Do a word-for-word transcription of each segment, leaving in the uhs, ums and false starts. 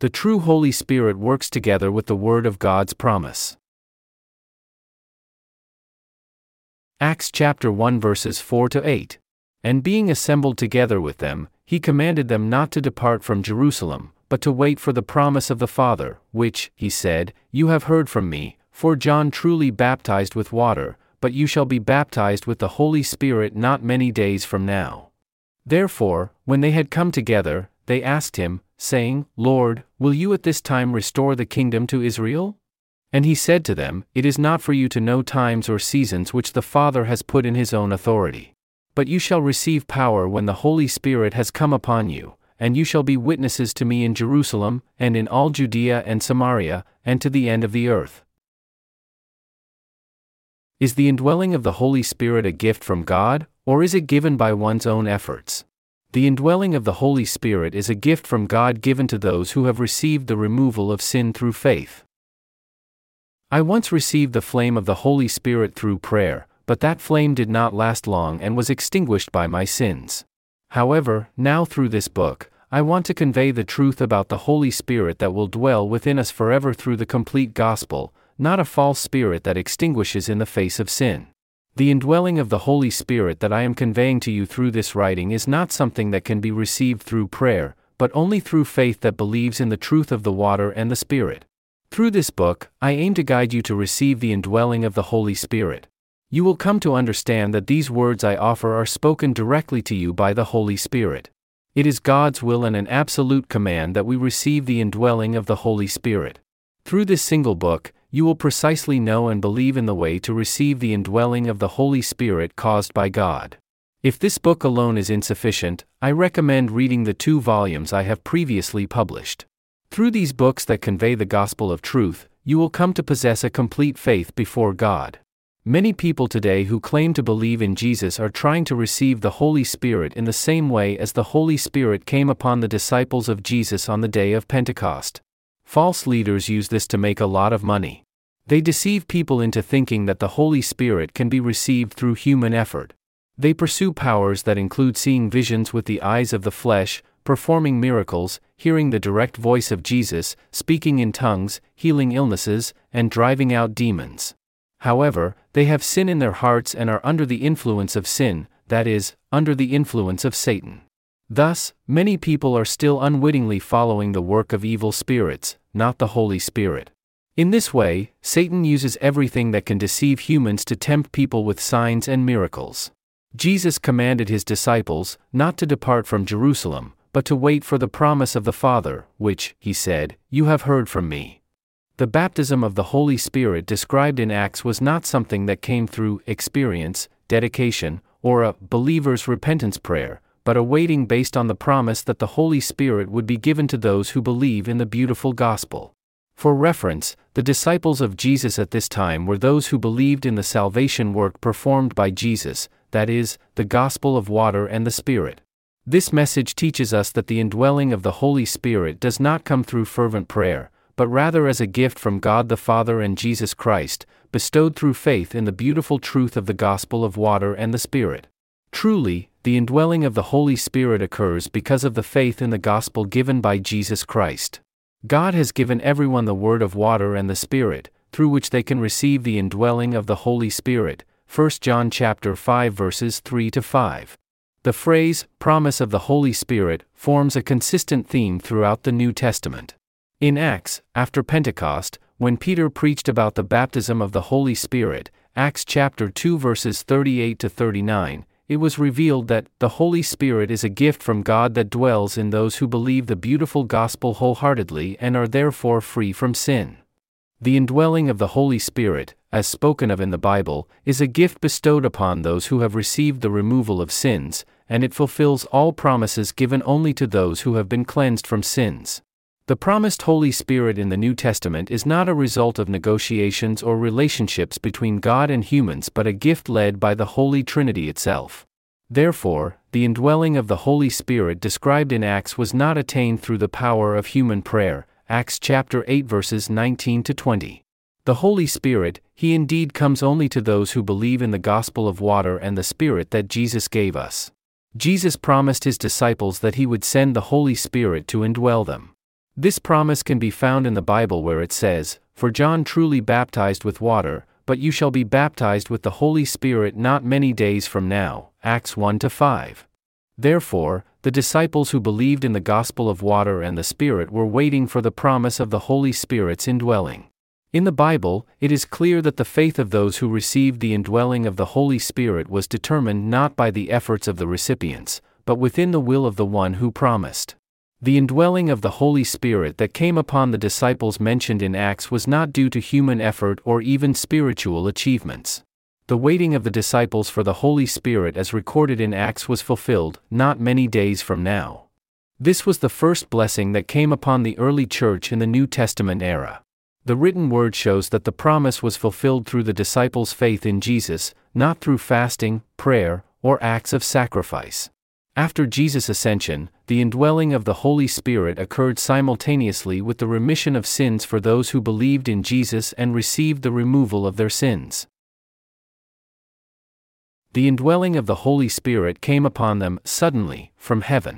The true Holy Spirit works together with the word of God's promise. Acts chapter one verses four to eight. And being assembled together with them, he commanded them not to depart from Jerusalem, but to wait for the promise of the Father, which, he said, you have heard from me, for John truly baptized with water, but you shall be baptized with the Holy Spirit not many days from now. Therefore, when they had come together, they asked him, saying, Lord, will you at this time restore the kingdom to Israel? And he said to them, It is not for you to know times or seasons which the Father has put in his own authority. But you shall receive power when the Holy Spirit has come upon you, and you shall be witnesses to me in Jerusalem, and in all Judea and Samaria, and to the end of the earth. Is the indwelling of the Holy Spirit a gift from God, or is it given by one's own efforts? The indwelling of the Holy Spirit is a gift from God given to those who have received the removal of sin through faith. I once received the flame of the Holy Spirit through prayer, but that flame did not last long and was extinguished by my sins. However, now through this book, I want to convey the truth about the Holy Spirit that will dwell within us forever through the complete gospel, not a false spirit that extinguishes in the face of sin. The indwelling of the Holy Spirit that I am conveying to you through this writing is not something that can be received through prayer, but only through faith that believes in the truth of the water and the Spirit. Through this book, I aim to guide you to receive the indwelling of the Holy Spirit. You will come to understand that these words I offer are spoken directly to you by the Holy Spirit. It is God's will and an absolute command that we receive the indwelling of the Holy Spirit. Through this single book, you will precisely know and believe in the way to receive the indwelling of the Holy Spirit caused by God. If this book alone is insufficient, I recommend reading the two volumes I have previously published. Through these books that convey the gospel of truth, you will come to possess a complete faith before God. Many people today who claim to believe in Jesus are trying to receive the Holy Spirit in the same way as the Holy Spirit came upon the disciples of Jesus on the day of Pentecost. False leaders use this to make a lot of money. They deceive people into thinking that the Holy Spirit can be received through human effort. They pursue powers that include seeing visions with the eyes of the flesh, performing miracles, hearing the direct voice of Jesus, speaking in tongues, healing illnesses, and driving out demons. However, they have sin in their hearts and are under the influence of sin, that is, under the influence of Satan. Thus, many people are still unwittingly following the work of evil spirits, not the Holy Spirit. In this way, Satan uses everything that can deceive humans to tempt people with signs and miracles. Jesus commanded his disciples not to depart from Jerusalem, but to wait for the promise of the Father, which, he said, you have heard from me. The baptism of the Holy Spirit described in Acts was not something that came through experience, dedication, or a believer's repentance prayer, but a waiting based on the promise that the Holy Spirit would be given to those who believe in the beautiful gospel. For reference, the disciples of Jesus at this time were those who believed in the salvation work performed by Jesus, that is, the gospel of water and the Spirit. This message teaches us that the indwelling of the Holy Spirit does not come through fervent prayer, but rather as a gift from God the Father and Jesus Christ, bestowed through faith in the beautiful truth of the gospel of water and the Spirit. Truly, the indwelling of the Holy Spirit occurs because of the faith in the gospel given by Jesus Christ. God has given everyone the word of water and the Spirit, through which they can receive the indwelling of the Holy Spirit. First John chapter five verses three to five. The phrase, promise of the Holy Spirit, forms a consistent theme throughout the New Testament. In Acts, after Pentecost, when Peter preached about the baptism of the Holy Spirit, Acts chapter two verses thirty-eight to thirty-nine, it was revealed that the Holy Spirit is a gift from God that dwells in those who believe the beautiful gospel wholeheartedly and are therefore free from sin. The indwelling of the Holy Spirit, as spoken of in the Bible, is a gift bestowed upon those who have received the removal of sins, and it fulfills all promises given only to those who have been cleansed from sins. The promised Holy Spirit in the New Testament is not a result of negotiations or relationships between God and humans but a gift led by the Holy Trinity itself. Therefore, the indwelling of the Holy Spirit described in Acts was not attained through the power of human prayer, Acts chapter eight verses nineteen to twenty. The Holy Spirit, He indeed comes only to those who believe in the gospel of water and the Spirit that Jesus gave us. Jesus promised His disciples that He would send the Holy Spirit to indwell them. This promise can be found in the Bible where it says, "For John truly baptized with water, but you shall be baptized with the Holy Spirit not many days from now," Acts one to five. Therefore, the disciples who believed in the gospel of water and the Spirit were waiting for the promise of the Holy Spirit's indwelling. In the Bible, it is clear that the faith of those who received the indwelling of the Holy Spirit was determined not by the efforts of the recipients, but within the will of the one who promised. The indwelling of the Holy Spirit that came upon the disciples mentioned in Acts was not due to human effort or even spiritual achievements. The waiting of the disciples for the Holy Spirit as recorded in Acts was fulfilled, not many days from now. This was the first blessing that came upon the early church in the New Testament era. The written word shows that the promise was fulfilled through the disciples' faith in Jesus, not through fasting, prayer, or acts of sacrifice. After Jesus' ascension, the indwelling of the Holy Spirit occurred simultaneously with the remission of sins for those who believed in Jesus and received the removal of their sins. The indwelling of the Holy Spirit came upon them suddenly, from heaven.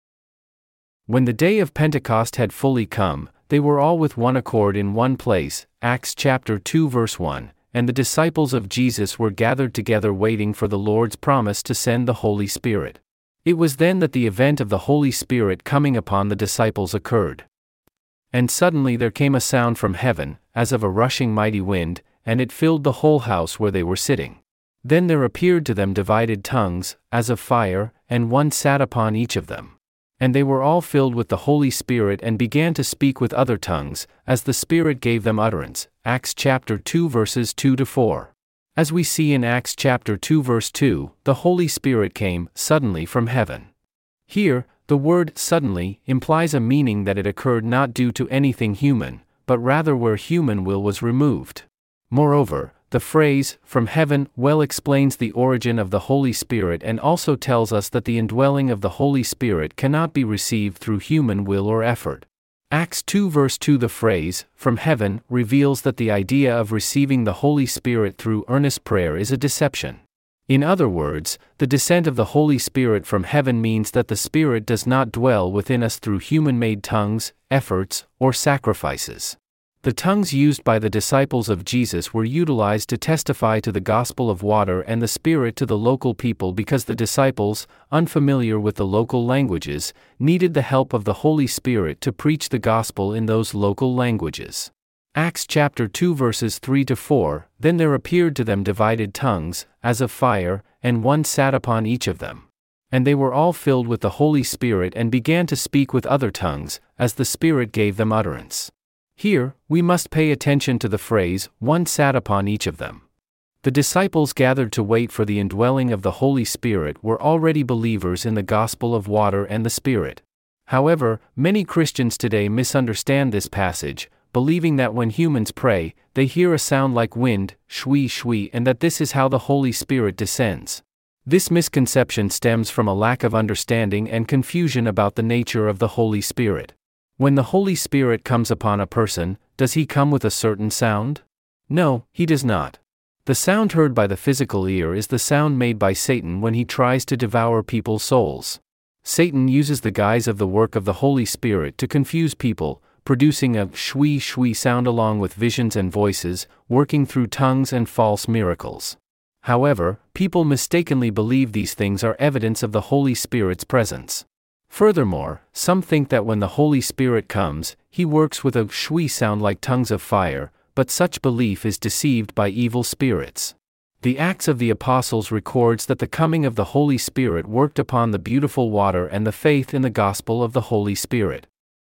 When the day of Pentecost had fully come, they were all with one accord in one place, Acts chapter two verse one, and the disciples of Jesus were gathered together waiting for the Lord's promise to send the Holy Spirit. It was then that the event of the Holy Spirit coming upon the disciples occurred. And suddenly there came a sound from heaven, as of a rushing mighty wind, and it filled the whole house where they were sitting. Then there appeared to them divided tongues, as of fire, and one sat upon each of them. And they were all filled with the Holy Spirit and began to speak with other tongues, as the Spirit gave them utterance. Acts chapter two verses two to four. As we see in Acts chapter two verse two, the Holy Spirit came suddenly from heaven. Here, the word suddenly implies a meaning that it occurred not due to anything human, but rather where human will was removed. Moreover, the phrase, "from heaven," well explains the origin of the Holy Spirit and also tells us that the indwelling of the Holy Spirit cannot be received through human will or effort. Acts two verse two. The phrase, "from heaven," reveals that the idea of receiving the Holy Spirit through earnest prayer is a deception. In other words, the descent of the Holy Spirit from heaven means that the Spirit does not dwell within us through human-made tongues, efforts, or sacrifices. The tongues used by the disciples of Jesus were utilized to testify to the gospel of water and the Spirit to the local people because the disciples, unfamiliar with the local languages, needed the help of the Holy Spirit to preach the gospel in those local languages. Acts chapter two verses three to four, "Then there appeared to them divided tongues, as of fire, and one sat upon each of them. And they were all filled with the Holy Spirit and began to speak with other tongues, as the Spirit gave them utterance." Here, we must pay attention to the phrase, "one sat upon each of them." The disciples gathered to wait for the indwelling of the Holy Spirit were already believers in the gospel of water and the Spirit. However, many Christians today misunderstand this passage, believing that when humans pray, they hear a sound like wind, shui shui, and that this is how the Holy Spirit descends. This misconception stems from a lack of understanding and confusion about the nature of the Holy Spirit. When the Holy Spirit comes upon a person, does he come with a certain sound? No, he does not. The sound heard by the physical ear is the sound made by Satan when he tries to devour people's souls. Satan uses the guise of the work of the Holy Spirit to confuse people, producing a shui shui sound along with visions and voices, working through tongues and false miracles. However, people mistakenly believe these things are evidence of the Holy Spirit's presence. Furthermore, some think that when the Holy Spirit comes, he works with a shui sound like tongues of fire, but such belief is deceived by evil spirits. The Acts of the Apostles records that the coming of the Holy Spirit worked upon the beautiful water and the faith in the gospel of the Holy Spirit.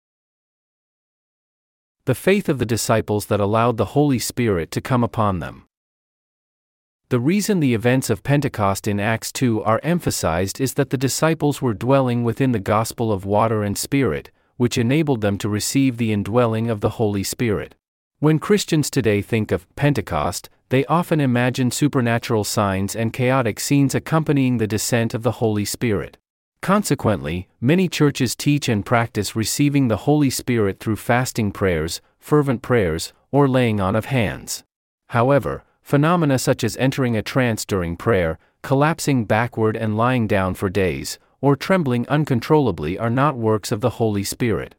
The faith of the disciples that allowed the Holy Spirit to come upon them. The reason the events of Pentecost in Acts two are emphasized is that the disciples were dwelling within the gospel of water and Spirit, which enabled them to receive the indwelling of the Holy Spirit. When Christians today think of Pentecost, they often imagine supernatural signs and chaotic scenes accompanying the descent of the Holy Spirit. Consequently, many churches teach and practice receiving the Holy Spirit through fasting prayers, fervent prayers, or laying on of hands. However, phenomena such as entering a trance during prayer, collapsing backward and lying down for days, or trembling uncontrollably are not works of the Holy Spirit.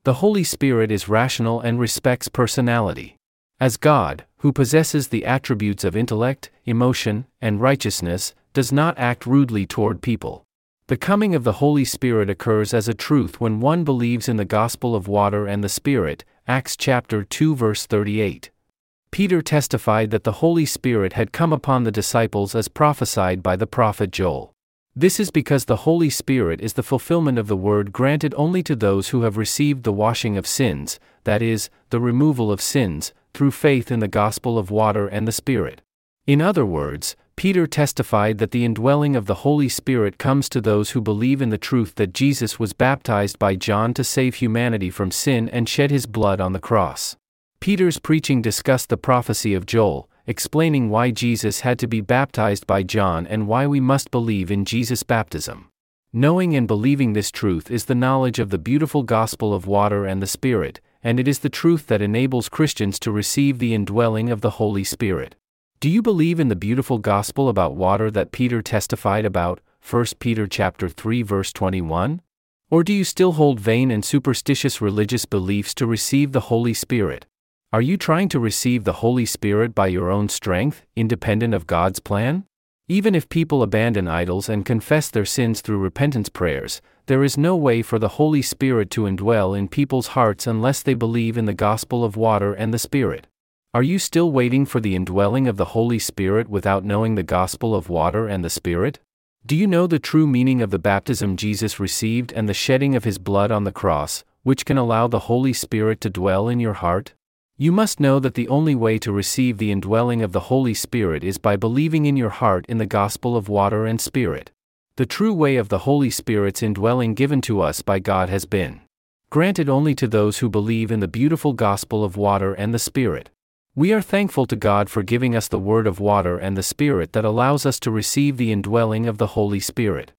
The Holy Spirit is rational and respects personality. As God, who possesses the attributes of intellect, emotion, and righteousness, does not act rudely toward people. The coming of the Holy Spirit occurs as a truth when one believes in the gospel of water and the Spirit, Acts chapter two verse thirty-eight. Peter testified that the Holy Spirit had come upon the disciples as prophesied by the prophet Joel. This is because the Holy Spirit is the fulfillment of the word granted only to those who have received the washing of sins, that is, the removal of sins, through faith in the gospel of water and the Spirit. In other words, Peter testified that the indwelling of the Holy Spirit comes to those who believe in the truth that Jesus was baptized by John to save humanity from sin and shed his blood on the cross. Peter's preaching discussed the prophecy of Joel, explaining why Jesus had to be baptized by John and why we must believe in Jesus' baptism. Knowing and believing this truth is the knowledge of the beautiful gospel of water and the Spirit, and it is the truth that enables Christians to receive the indwelling of the Holy Spirit. Do you believe in the beautiful gospel about water that Peter testified about, First Peter chapter three verse twenty-one? Or do you still hold vain and superstitious religious beliefs to receive the Holy Spirit? Are you trying to receive the Holy Spirit by your own strength, independent of God's plan? Even if people abandon idols and confess their sins through repentance prayers, there is no way for the Holy Spirit to indwell in people's hearts unless they believe in the gospel of water and the Spirit. Are you still waiting for the indwelling of the Holy Spirit without knowing the gospel of water and the Spirit? Do you know the true meaning of the baptism Jesus received and the shedding of his blood on the cross, which can allow the Holy Spirit to dwell in your heart? You must know that the only way to receive the indwelling of the Holy Spirit is by believing in your heart in the gospel of water and Spirit. The true way of the Holy Spirit's indwelling given to us by God has been granted only to those who believe in the beautiful gospel of water and the Spirit. We are thankful to God for giving us the word of water and the Spirit that allows us to receive the indwelling of the Holy Spirit.